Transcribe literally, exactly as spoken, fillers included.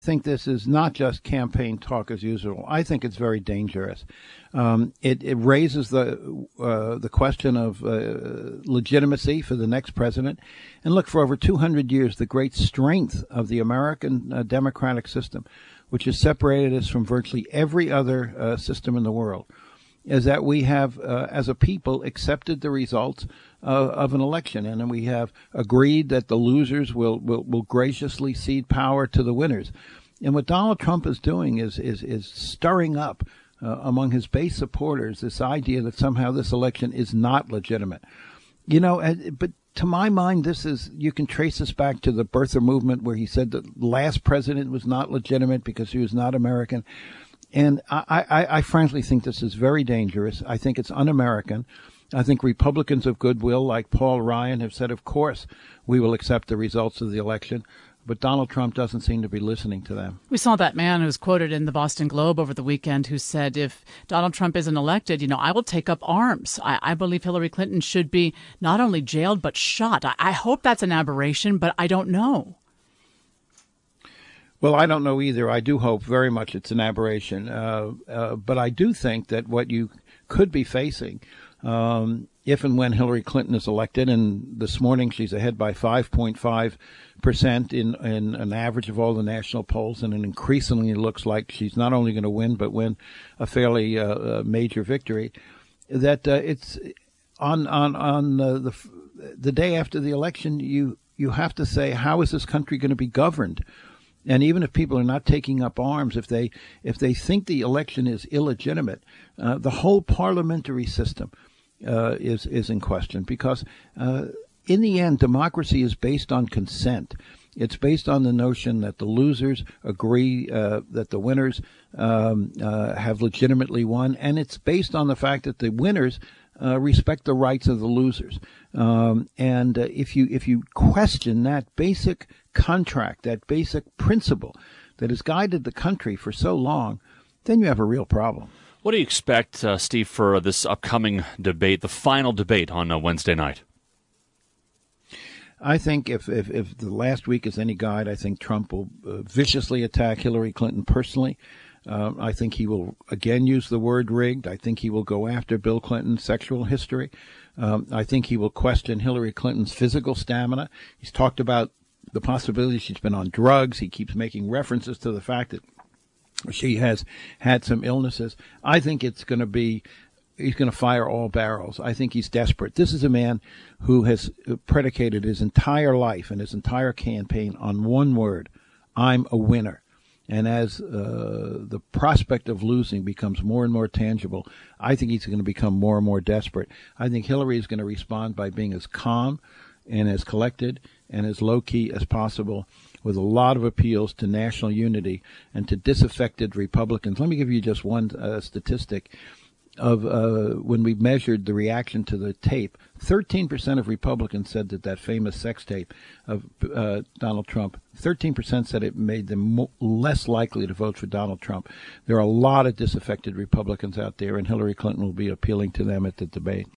think this is not just campaign talk as usual. I think it's very dangerous. Um, it, it raises the uh, the question of uh, legitimacy for the next president. And look, for over two hundred years, the great strength of the American uh, democratic system, which has separated us from virtually every other uh, system in the world, is that we have, uh, as a people, accepted the results uh, of an election, and we have agreed that the losers will, will, will graciously cede power to the winners. And what Donald Trump is doing is is, is stirring up uh, among his base supporters this idea that somehow this election is not legitimate. You know, but to my mind, this is, you can trace this back to the birther movement, where he said the last president was not legitimate because he was not American. And I, I, I frankly think this is very dangerous. I think it's un-American. I think Republicans of goodwill, like Paul Ryan, have said, of course, we will accept the results of the election. But Donald Trump doesn't seem to be listening to them. We saw that man who was quoted in the Boston Globe over the weekend who said, if Donald Trump isn't elected, you know, I will take up arms. I, I believe Hillary Clinton should be not only jailed, but shot. I, I hope that's an aberration, but I don't know. Well, I don't know either. I do hope very much it's an aberration. Uh, uh, but I do think that what you could be facing, um, if and when Hillary Clinton is elected, and this morning she's ahead by five point five percent in, in an average of all the national polls, and it increasingly looks like she's not only going to win, but win a fairly uh, major victory, that uh, it's on on on uh, the the day after the election, you you have to say, how is this country going to be governed? And even if people are not taking up arms, if they if they think the election is illegitimate, uh, the whole parliamentary system uh, is is in question, because uh, in the end, democracy is based on consent. It's based on the notion that the losers agree uh, that the winners um, uh, have legitimately won, and it's based on the fact that the winners uh, respect the rights of the losers. Um, and uh, if you if you question that basic contract, that basic principle that has guided the country for so long, then you have a real problem. What do you expect, uh, Steve, for this upcoming debate, the final debate on uh, Wednesday night? I think if, if, if the last week is any guide, I think Trump will uh, viciously attack Hillary Clinton personally. Uh, I think he will again use the word rigged. I think he will go after Bill Clinton's sexual history. Um, I think he will question Hillary Clinton's physical stamina. He's talked about the possibility she's been on drugs. He keeps making references to the fact that she has had some illnesses. I think it's going to be, he's going to fire all barrels. I think he's desperate. This is a man who has predicated his entire life and his entire campaign on one word: I'm a winner. And as uh, the prospect of losing becomes more and more tangible, I think he's going to become more and more desperate. I think Hillary is going to respond by being as calm and as collected and as low-key as possible, with a lot of appeals to national unity and to disaffected Republicans. Let me give you just one uh, statistic of uh, when we measured the reaction to the tape. thirteen percent of Republicans said that that famous sex tape of uh, Donald Trump, thirteen percent said it made them mo- less likely to vote for Donald Trump. There are a lot of disaffected Republicans out there, and Hillary Clinton will be appealing to them at the debate.